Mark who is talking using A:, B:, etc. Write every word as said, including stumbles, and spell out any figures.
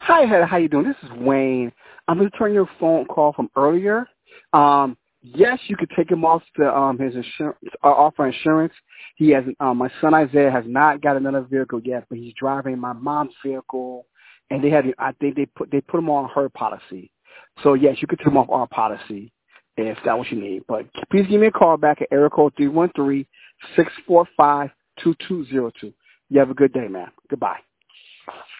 A: Hi, Heather. How you doing? This is Wayne. I'm returning your phone call from earlier. Um, yes, you could take him off the um his insurance uh, offer insurance. He has um, my son Isaiah has not got another vehicle yet, but he's driving my mom's vehicle, and they had I think they put they put him on her policy. So yes, you could take him off our policy if that's what you need. But please give me a call back at area code three one three, six four five, two two zero two. You have a good day, man. Goodbye.